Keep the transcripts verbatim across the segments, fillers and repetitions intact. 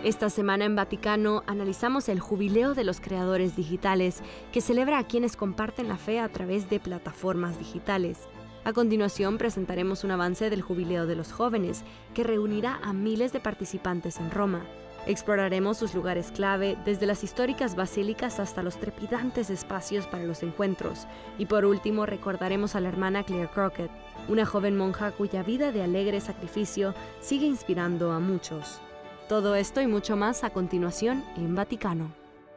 Esta semana en Vaticano analizamos el Jubileo de los Creadores Digitales, que celebra a quienes comparten la fe a través de plataformas digitales. A continuación presentaremos un avance del Jubileo de los Jóvenes, que reunirá a miles de participantes en Roma. Exploraremos sus lugares clave, desde las históricas basílicas hasta los trepidantes espacios para los encuentros. Y por último recordaremos a la hermana Claire Crockett, una joven monja cuya vida de alegre sacrificio sigue inspirando a muchos. Todo esto y mucho más a continuación en Vaticano.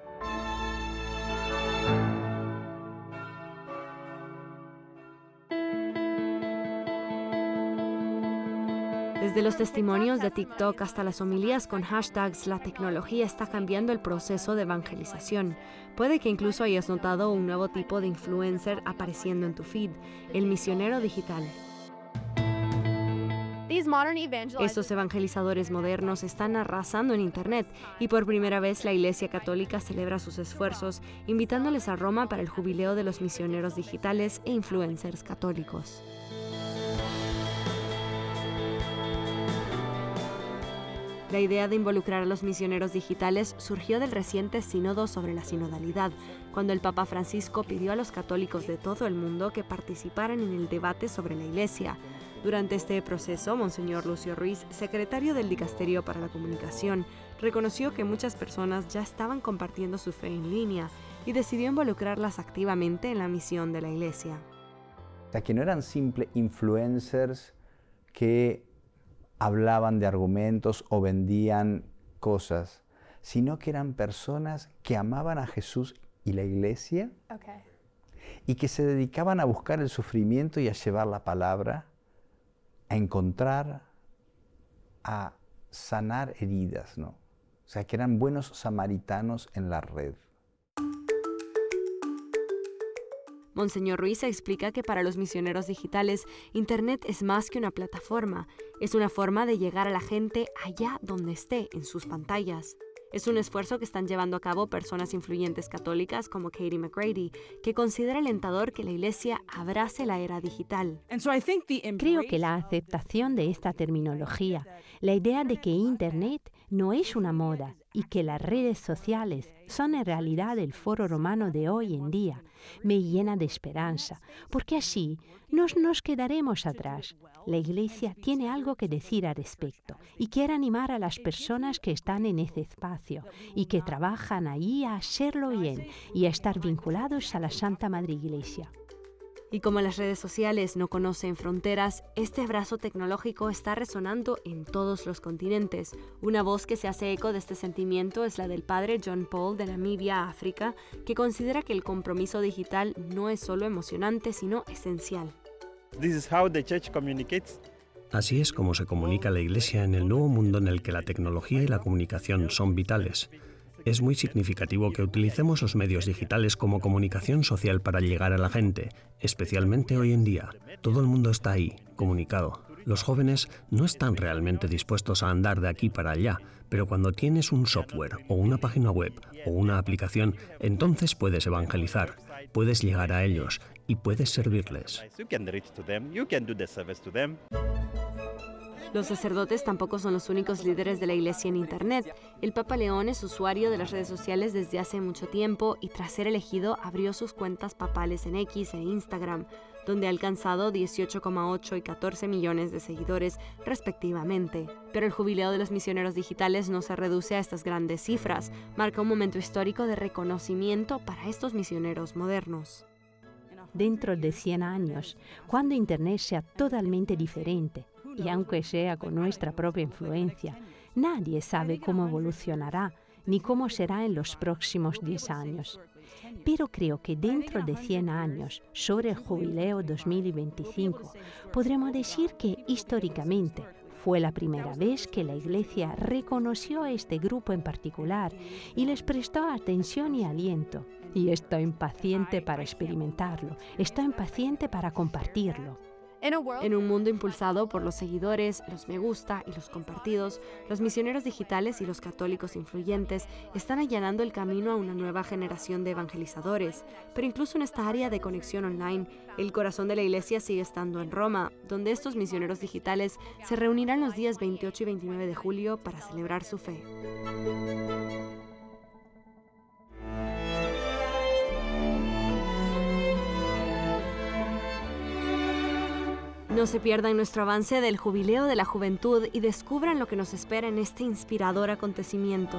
Desde los testimonios de TikTok hasta las homilías con hashtags, la tecnología está cambiando el proceso de evangelización. Puede que incluso hayas notado un nuevo tipo de influencer apareciendo en tu feed, el misionero digital. Estos evangelizadores modernos están arrasando en Internet y por primera vez la Iglesia Católica celebra sus esfuerzos, invitándoles a Roma para el Jubileo de los Misioneros Digitales e Influencers Católicos. La idea de involucrar a los misioneros digitales surgió del reciente sínodo sobre la sinodalidad, cuando el Papa Francisco pidió a los católicos de todo el mundo que participaran en el debate sobre la Iglesia. Durante este proceso, Monseñor Lucio Ruiz, secretario del Dicasterio para la Comunicación, reconoció que muchas personas ya estaban compartiendo su fe en línea y decidió involucrarlas activamente en la misión de la Iglesia. O sea, que no eran simples influencers que hablaban de argumentos o vendían cosas, sino que eran personas que amaban a Jesús y la Iglesia, okay, y que se dedicaban a buscar el sufrimiento y a llevar la palabra, a encontrar, a sanar heridas, ¿no? O sea, que eran buenos samaritanos en la red. Monseñor Ruiz explica que para los misioneros digitales, Internet es más que una plataforma, es una forma de llegar a la gente allá donde esté, en sus pantallas. Es un esfuerzo que están llevando a cabo personas influyentes católicas como Katie McGrady, que considera alentador que la Iglesia abrace la era digital. Creo que la aceptación de esta terminología, la idea de que Internet no es una moda y que las redes sociales son en realidad el foro romano de hoy en día, me llena de esperanza, porque así no nos quedaremos atrás. La Iglesia tiene algo que decir al respecto y quiere animar a las personas que están en ese espacio y que trabajan ahí a hacerlo bien y a estar vinculados a la Santa Madre Iglesia. Y como las redes sociales no conocen fronteras, este abrazo tecnológico está resonando en todos los continentes. Una voz que se hace eco de este sentimiento es la del padre John Paul de Namibia, África, que considera que el compromiso digital no es solo emocionante, sino esencial. This is how the church communicates. Así es como se comunica la Iglesia en el nuevo mundo en el que la tecnología y la comunicación son vitales. Es muy significativo que utilicemos los medios digitales como comunicación social para llegar a la gente, especialmente hoy en día. Todo el mundo está ahí, comunicado. Los jóvenes no están realmente dispuestos a andar de aquí para allá, pero cuando tienes un software o una página web o una aplicación, entonces puedes evangelizar, puedes llegar a ellos y puedes servirles. Los sacerdotes tampoco son los únicos líderes de la Iglesia en Internet. El Papa León es usuario de las redes sociales desde hace mucho tiempo y tras ser elegido abrió sus cuentas papales en X e Instagram, donde ha alcanzado dieciocho coma ocho y catorce millones de seguidores respectivamente. Pero el Jubileo de los Misioneros Digitales no se reduce a estas grandes cifras, marca un momento histórico de reconocimiento para estos misioneros modernos. Dentro de cien años, cuando Internet sea totalmente diferente, y aunque sea con nuestra propia influencia, nadie sabe cómo evolucionará ni cómo será en los próximos diez años. Pero creo que dentro de cien años, sobre el Jubileo dos mil veinticinco, podremos decir que históricamente fue la primera vez que la Iglesia reconoció a este grupo en particular y les prestó atención y aliento. Y estoy impaciente para experimentarlo, estoy impaciente para compartirlo. En un mundo impulsado por los seguidores, los me gusta y los compartidos, los misioneros digitales y los católicos influyentes están allanando el camino a una nueva generación de evangelizadores. Pero incluso en esta área de conexión online, el corazón de la Iglesia sigue estando en Roma, donde estos misioneros digitales se reunirán los días veintiocho y veintinueve de julio para celebrar su fe. No se pierdan nuestro avance del Jubileo de la Juventud y descubran lo que nos espera en este inspirador acontecimiento.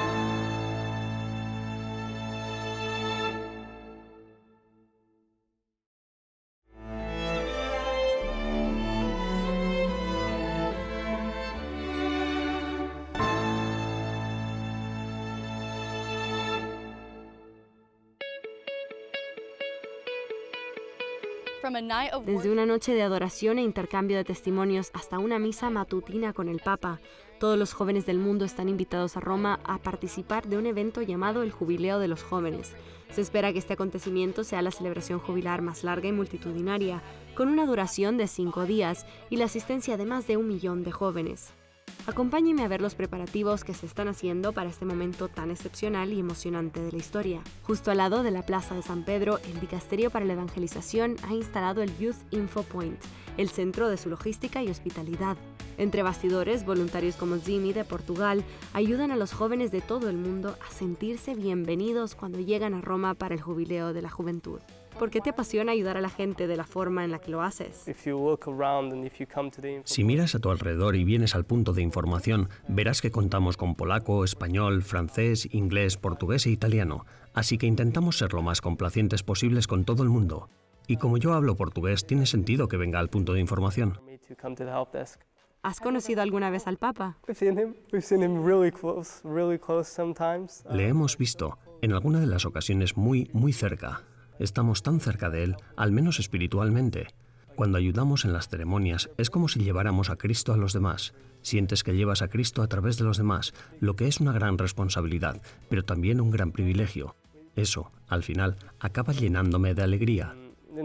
Desde una noche de adoración e intercambio de testimonios hasta una misa matutina con el Papa, todos los jóvenes del mundo están invitados a Roma a participar de un evento llamado el Jubileo de los Jóvenes. Se espera que este acontecimiento sea la celebración jubilar más larga y multitudinaria, con una duración de cinco días y la asistencia de más de un millón de jóvenes. Acompáñenme a ver los preparativos que se están haciendo para este momento tan excepcional y emocionante de la historia. Justo al lado de la Plaza de San Pedro, el Dicasterio para la Evangelización ha instalado el Youth Info Point, el centro de su logística y hospitalidad. Entre bastidores, voluntarios como Zimi de Portugal ayudan a los jóvenes de todo el mundo a sentirse bienvenidos cuando llegan a Roma para el Jubileo de la Juventud. ¿Por qué te apasiona ayudar a la gente de la forma en la que lo haces? Si miras a tu alrededor y vienes al punto de información, verás que contamos con polaco, español, francés, inglés, portugués e italiano, así que intentamos ser lo más complacientes posibles con todo el mundo. Y como yo hablo portugués, tiene sentido que venga al punto de información. ¿Has conocido alguna vez al Papa? Le hemos visto, en alguna de las ocasiones muy, muy cerca. Estamos tan cerca de él, al menos espiritualmente. Cuando ayudamos en las ceremonias, es como si lleváramos a Cristo a los demás. Sientes que llevas a Cristo a través de los demás, lo que es una gran responsabilidad, pero también un gran privilegio. Eso, al final, acaba llenándome de alegría.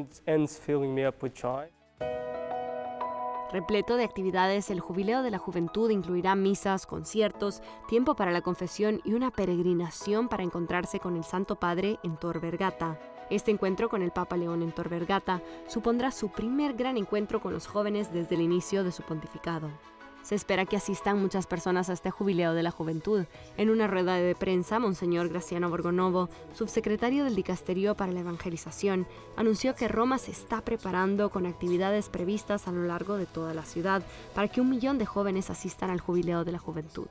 Repleto de actividades, el Jubileo de la Juventud incluirá misas, conciertos, tiempo para la confesión y una peregrinación para encontrarse con el Santo Padre en Tor Vergata. Este encuentro con el Papa León en Tor Vergata supondrá su primer gran encuentro con los jóvenes desde el inicio de su pontificado. Se espera que asistan muchas personas a este Jubileo de la Juventud. En una rueda de prensa, Monseñor Graciano Borgonovo, subsecretario del Dicasterio para la Evangelización, anunció que Roma se está preparando con actividades previstas a lo largo de toda la ciudad para que un millón de jóvenes asistan al Jubileo de la Juventud.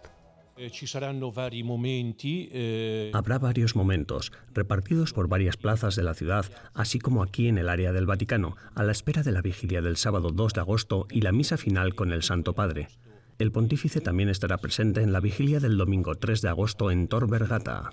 Habrá varios momentos, repartidos por varias plazas de la ciudad, así como aquí en el área del Vaticano, a la espera de la vigilia del sábado dos de agosto y la misa final con el Santo Padre. El pontífice también estará presente en la vigilia del domingo tres de agosto en Tor Vergata.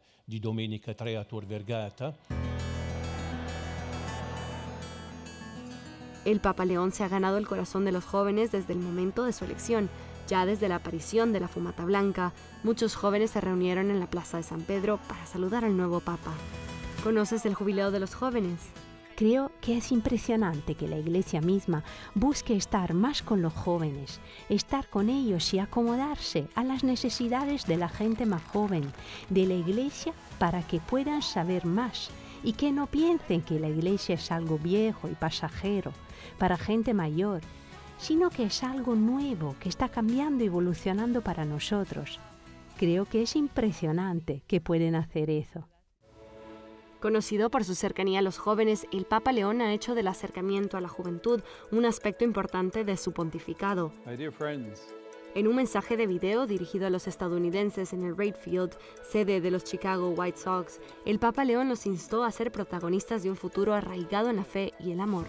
El Papa León se ha ganado el corazón de los jóvenes desde el momento de su elección. Ya desde la aparición de la fumata blanca, muchos jóvenes se reunieron en la Plaza de San Pedro para saludar al nuevo Papa. ¿Conoces el Jubileo de los Jóvenes? Creo que es impresionante que la Iglesia misma busque estar más con los jóvenes, estar con ellos y acomodarse a las necesidades de la gente más joven, de la Iglesia, para que puedan saber más y que no piensen que la Iglesia es algo viejo y pasajero, para gente mayor, sino que es algo nuevo que está cambiando y evolucionando para nosotros. Creo que es impresionante que pueden hacer eso. Conocido por su cercanía a los jóvenes, el Papa León ha hecho del acercamiento a la juventud un aspecto importante de su pontificado. En un mensaje de video dirigido a los estadounidenses en el Wright Field, sede de los Chicago White Sox, el Papa León los instó a ser protagonistas de un futuro arraigado en la fe y el amor.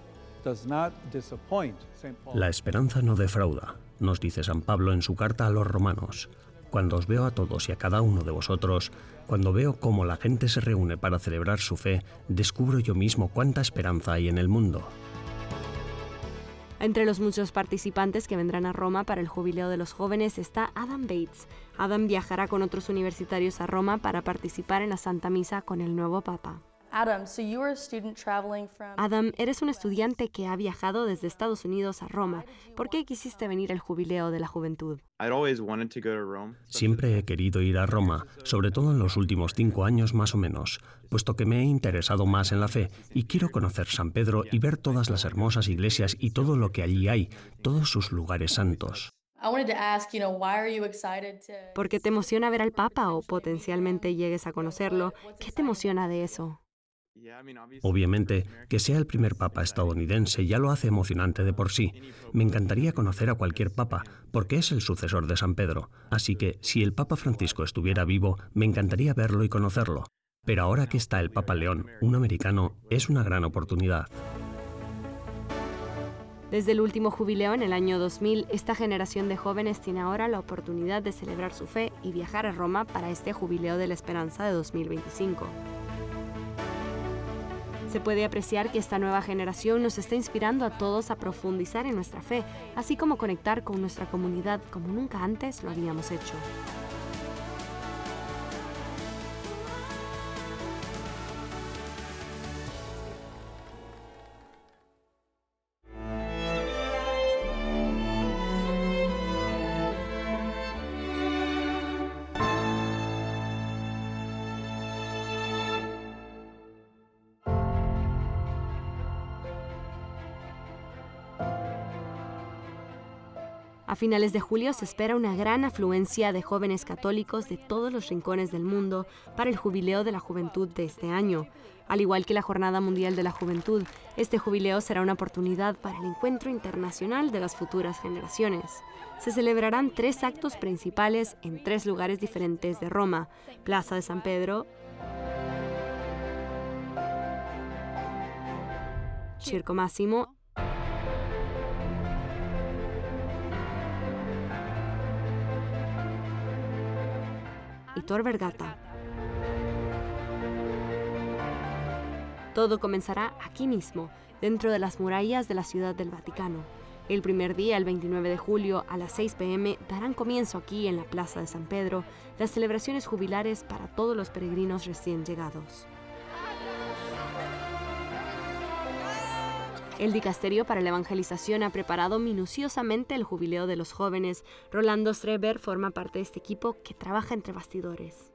La esperanza no defrauda, nos dice San Pablo en su carta a los romanos. Cuando os veo a todos y a cada uno de vosotros, cuando veo cómo la gente se reúne para celebrar su fe, descubro yo mismo cuánta esperanza hay en el mundo. Entre los muchos participantes que vendrán a Roma para el Jubileo de los Jóvenes está Adam Bates. Adam viajará con otros universitarios a Roma para participar en la Santa Misa con el nuevo Papa. Adam, eres un estudiante que ha viajado desde Estados Unidos a Roma. ¿Por qué quisiste venir al Jubileo de la Juventud? Siempre he querido ir a Roma, sobre todo en los últimos cinco años más o menos, puesto que me he interesado más en la fe y quiero conocer San Pedro y ver todas las hermosas iglesias y todo lo que allí hay, todos sus lugares santos. ¿Por qué te emociona ver al Papa o potencialmente llegues a conocerlo? ¿Qué te emociona de eso? Obviamente, que sea el primer papa estadounidense ya lo hace emocionante de por sí. Me encantaría conocer a cualquier papa, porque es el sucesor de San Pedro. Así que, si el Papa Francisco estuviera vivo, me encantaría verlo y conocerlo. Pero ahora que está el Papa León, un americano, es una gran oportunidad. Desde el último jubileo en el año dos mil, esta generación de jóvenes tiene ahora la oportunidad de celebrar su fe y viajar a Roma para este Jubileo de la Esperanza de dos mil veinticinco. Se puede apreciar que esta nueva generación nos está inspirando a todos a profundizar en nuestra fe, así como conectar con nuestra comunidad como nunca antes lo habíamos hecho. A finales de julio se espera una gran afluencia de jóvenes católicos de todos los rincones del mundo para el Jubileo de la Juventud de este año. Al igual que la Jornada Mundial de la Juventud, este jubileo será una oportunidad para el encuentro internacional de las futuras generaciones. Se celebrarán tres actos principales en tres lugares diferentes de Roma: Plaza de San Pedro, Circo Massimo y Tor Vergata. Todo comenzará aquí mismo, dentro de las murallas de la Ciudad del Vaticano. El primer día, el veintinueve de julio, a las seis pe eme, darán comienzo aquí en la Plaza de San Pedro las celebraciones jubilares para todos los peregrinos recién llegados. El Dicasterio para la Evangelización ha preparado minuciosamente el jubileo de los jóvenes. Rolando Streber forma parte de este equipo que trabaja entre bastidores.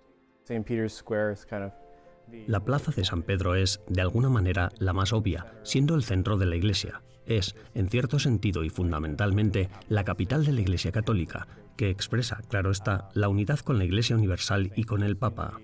La plaza de San Pedro es, de alguna manera, la más obvia, siendo el centro de la Iglesia. Es, en cierto sentido y fundamentalmente, la capital de la Iglesia Católica, que expresa, claro está, la unidad con la Iglesia Universal y con el Papa.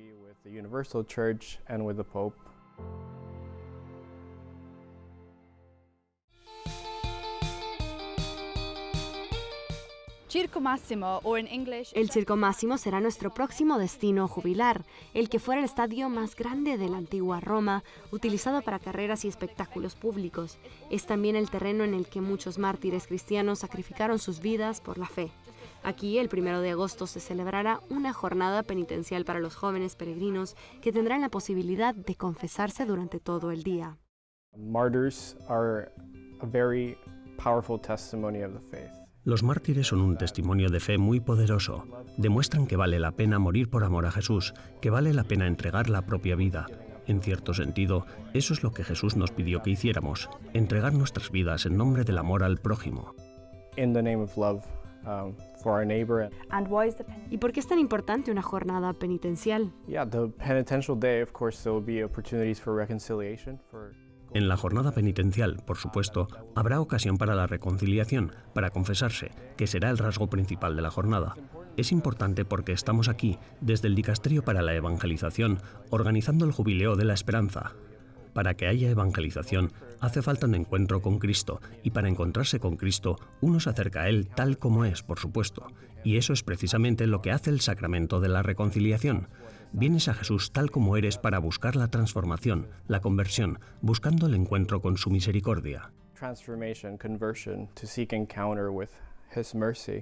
El Circo Massimo será nuestro próximo destino jubilar, el que fuera el estadio más grande de la antigua Roma, utilizado para carreras y espectáculos públicos. Es también el terreno en el que muchos mártires cristianos sacrificaron sus vidas por la fe. Aquí, el primero de agosto, se celebrará una jornada penitencial para los jóvenes peregrinos que tendrán la posibilidad de confesarse durante todo el día. Martyrs are a very powerful testimony of the faith. Los mártires son un testimonio de fe muy poderoso. Demuestran que vale la pena morir por amor a Jesús, que vale la pena entregar la propia vida. En cierto sentido, eso es lo que Jesús nos pidió que hiciéramos, entregar nuestras vidas en nombre del amor al prójimo. In the name of love, um, for our neighbor. ¿Y por qué es tan importante una jornada penitencial? Yeah, the penitential day, of course, there will be opportunities for reconciliation, for En la jornada penitencial, por supuesto, habrá ocasión para la reconciliación, para confesarse, que será el rasgo principal de la jornada. Es importante porque estamos aquí, desde el Dicasterio para la Evangelización, organizando el Jubileo de la Esperanza. Para que haya evangelización, hace falta un encuentro con Cristo, y para encontrarse con Cristo, uno se acerca a Él tal como es, por supuesto. Y eso es precisamente lo que hace el sacramento de la reconciliación. Vienes a Jesús tal como eres para buscar la transformación, la conversión, buscando el encuentro con su misericordia. Transformation, conversion, to seek encounter with His mercy.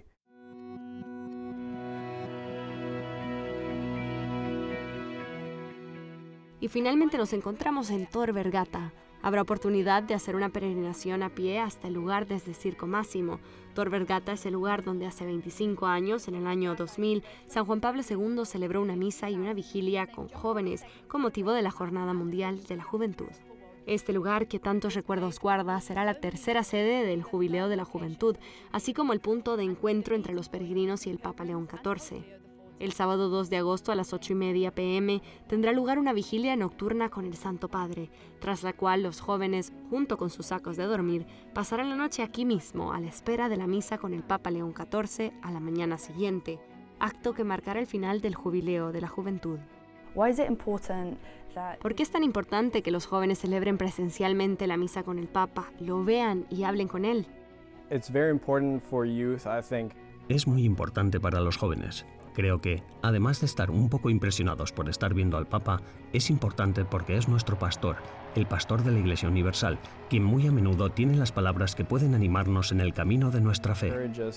Y finalmente nos encontramos en Tor Vergata. Habrá oportunidad de hacer una peregrinación a pie hasta el lugar desde Circo Máximo. Tor Vergata es el lugar donde hace veinticinco años, en el año dos mil, San Juan Pablo segundo celebró una misa y una vigilia con jóvenes con motivo de la Jornada Mundial de la Juventud. Este lugar, que tantos recuerdos guarda, será la tercera sede del Jubileo de la Juventud, así como el punto de encuentro entre los peregrinos y el Papa León catorce. El sábado dos de agosto a las ocho y media pe eme tendrá lugar una vigilia nocturna con el Santo Padre, tras la cual los jóvenes, junto con sus sacos de dormir, pasarán la noche aquí mismo a la espera de la misa con el Papa León catorce a la mañana siguiente, acto que marcará el final del Jubileo de la Juventud. ¿Por qué es tan importante que los jóvenes celebren presencialmente la misa con el Papa, lo vean y hablen con él? It's very important for youth, I think. Es muy importante para los jóvenes. Creo que, además de estar un poco impresionados por estar viendo al Papa, es importante porque es nuestro pastor, el pastor de la Iglesia Universal, quien muy a menudo tiene las palabras que pueden animarnos en el camino de nuestra fe.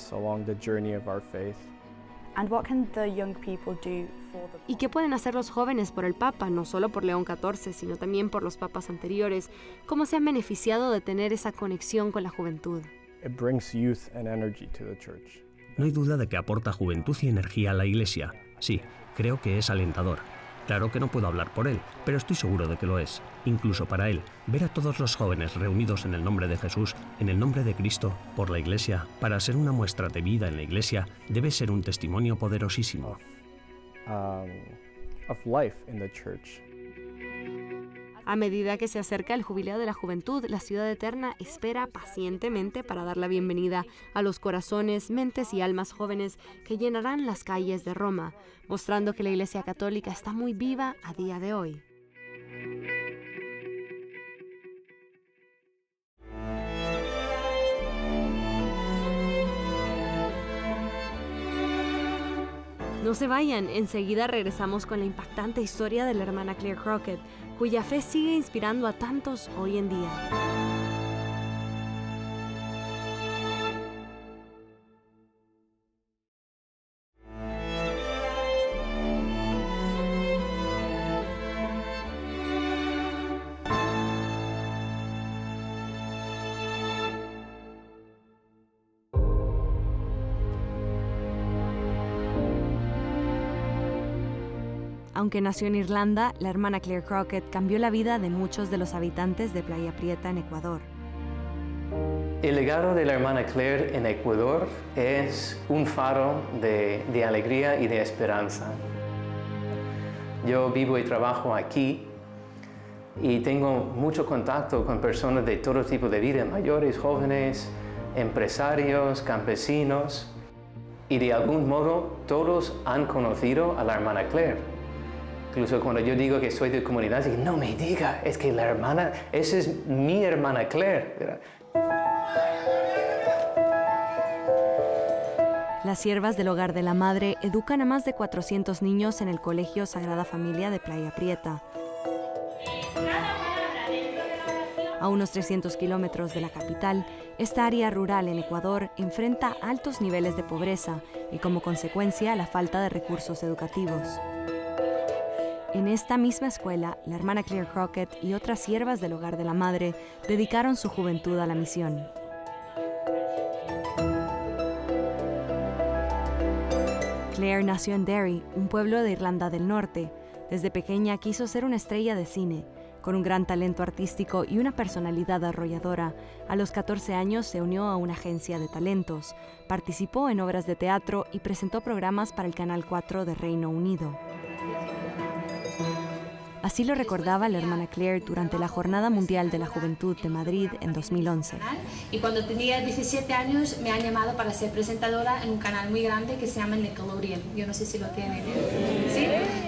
¿Y qué pueden hacer los jóvenes por el Papa, no solo por León catorce, sino también por los papas anteriores? ¿Cómo se han beneficiado de tener esa conexión con la juventud? It brings youth and energy to the church. No hay duda de que aporta juventud y energía a la Iglesia. Sí, creo que es alentador. Claro que no puedo hablar por él, pero estoy seguro de que lo es. Incluso para él, ver a todos los jóvenes reunidos en el nombre de Jesús, en el nombre de Cristo, por la Iglesia, para ser una muestra de vida en la Iglesia, debe ser un testimonio poderosísimo. Um, of life in the church. A medida que se acerca el Jubileo de la Juventud, la Ciudad Eterna espera pacientemente para dar la bienvenida a los corazones, mentes y almas jóvenes que llenarán las calles de Roma, mostrando que la Iglesia Católica está muy viva a día de hoy. No se vayan, enseguida regresamos con la impactante historia de la hermana Claire Crockett, cuya fe sigue inspirando a tantos hoy en día. Aunque nació en Irlanda, la hermana Claire Crockett cambió la vida de muchos de los habitantes de Playa Prieta en Ecuador. El legado de la hermana Claire en Ecuador es un faro de, de alegría y de esperanza. Yo vivo y trabajo aquí y tengo mucho contacto con personas de todo tipo de vida, mayores, jóvenes, empresarios, campesinos, y de algún modo todos han conocido a la hermana Claire. Incluso cuando yo digo que soy de comunidad, digo, no me diga, es que la hermana, esa es mi hermana Claire. Las siervas del Hogar de la Madre educan a más de cuatrocientos niños en el Colegio Sagrada Familia de Playa Prieta. A unos trescientos kilómetros de la capital, esta área rural en Ecuador enfrenta altos niveles de pobreza y, como consecuencia, la falta de recursos educativos. En esta misma escuela, la hermana Claire Crockett y otras siervas del Hogar de la Madre dedicaron su juventud a la misión. Claire nació en Derry, un pueblo de Irlanda del Norte. Desde pequeña quiso ser una estrella de cine. Con un gran talento artístico y una personalidad arrolladora, a los catorce años se unió a una agencia de talentos, participó en obras de teatro y presentó programas para el Canal cuatro de Reino Unido. Así lo recordaba la hermana Claire durante la Jornada Mundial de la Juventud de Madrid en dos mil once. Y cuando tenía diecisiete años me han llamado para ser presentadora en un canal muy grande que se llama Nickelodeon. Yo no sé si lo tienen. ¿Sí?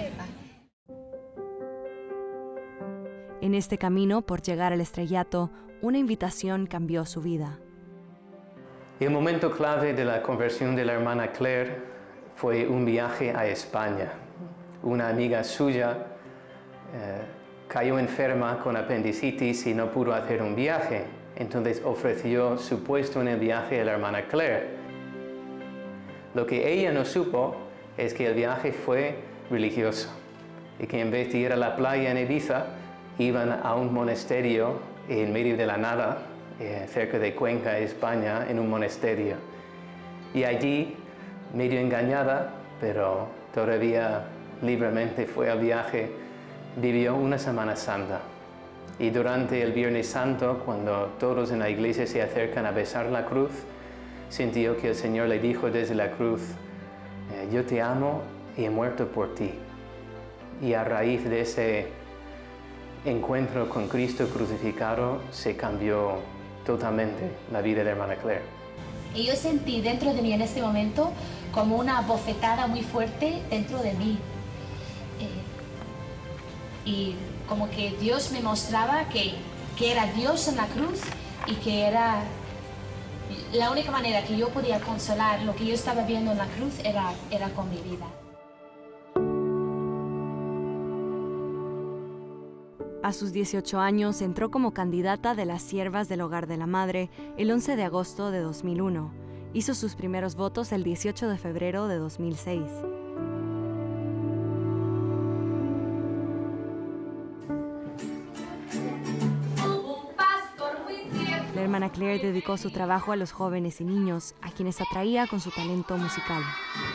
En este camino por llegar al estrellato, una invitación cambió su vida. El momento clave de la conversión de la hermana Claire fue un viaje a España. Una amiga suya eh, cayó enferma con apendicitis y no pudo hacer un viaje. Entonces ofreció su puesto en el viaje a la hermana Claire. Lo que ella no supo es que el viaje fue religioso y que en vez de ir a la playa en Ibiza, iban a un monasterio en medio de la nada, eh, cerca de Cuenca, España, en un monasterio. Y allí, medio engañada, pero todavía libremente fue al viaje, vivió una Semana Santa. Y durante el Viernes Santo, cuando todos en la iglesia se acercan a besar la cruz, sintió que el Señor le dijo desde la cruz, eh, yo te amo y he muerto por ti. Y a raíz de ese encuentro con Cristo crucificado, se cambió totalmente la vida de la hermana Claire. Y yo sentí dentro de mí en este momento como una bofetada muy fuerte dentro de mí. Eh, y como que Dios me mostraba que, que era Dios en la cruz y que era la única manera que yo podía consolar lo que yo estaba viendo en la cruz era, era con mi vida. A sus dieciocho años entró como candidata de las Siervas del Hogar de la Madre el once de agosto de dos mil uno. Hizo sus primeros votos el dieciocho de febrero de dos mil seis. La hermana Claire dedicó su trabajo a los jóvenes y niños, a quienes atraía con su talento musical.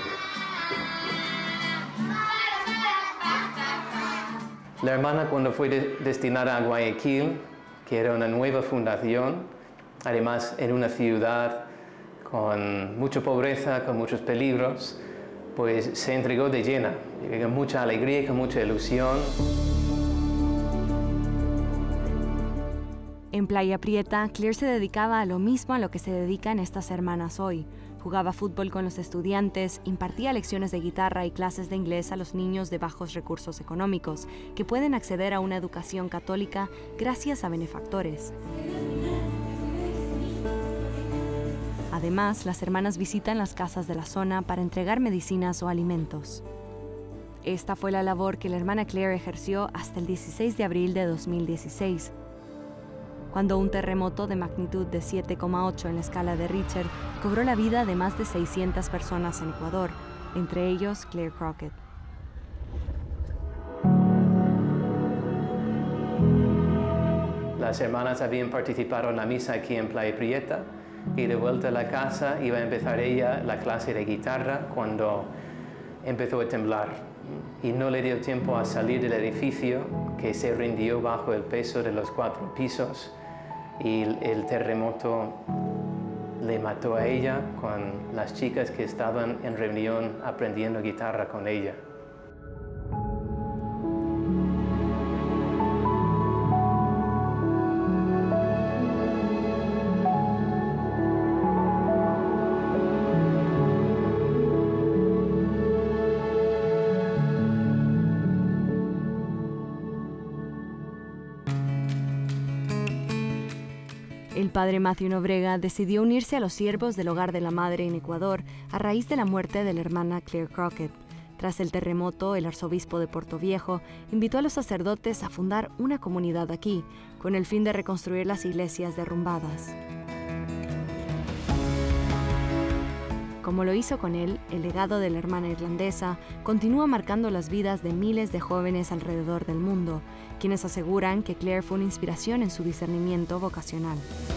La hermana, cuando fue de- destinada a Guayaquil, que era una nueva fundación, además en una ciudad con mucha pobreza, con muchos peligros, pues se entregó de llena, con mucha alegría y con mucha ilusión. En Playa Prieta, Claire se dedicaba a lo mismo a lo que se dedican estas hermanas hoy. Jugaba fútbol con los estudiantes, impartía lecciones de guitarra y clases de inglés a los niños de bajos recursos económicos, que pueden acceder a una educación católica gracias a benefactores. Además, las hermanas visitan las casas de la zona para entregar medicinas o alimentos. Esta fue la labor que la hermana Claire ejerció hasta el dieciséis de abril de dos mil dieciséis, cuando un terremoto de magnitud de siete coma ocho en la escala de Richter cobró la vida de más de seiscientas personas en Ecuador, entre ellos Claire Crockett. Las hermanas habían participado en la misa aquí en Playa Prieta y de vuelta a la casa iba a empezar ella la clase de guitarra cuando empezó a temblar y no le dio tiempo a salir del edificio, que se rindió bajo el peso de los cuatro pisos y el terremoto le mató a ella con las chicas que estaban en reunión aprendiendo guitarra con ella. El padre Matthew Nobrega decidió unirse a los siervos del Hogar de la Madre en Ecuador a raíz de la muerte de la hermana Claire Crockett. Tras el terremoto, el arzobispo de Portoviejo invitó a los sacerdotes a fundar una comunidad aquí, con el fin de reconstruir las iglesias derrumbadas. Como lo hizo con él, el legado de la hermana irlandesa continúa marcando las vidas de miles de jóvenes alrededor del mundo, quienes aseguran que Claire fue una inspiración en su discernimiento vocacional.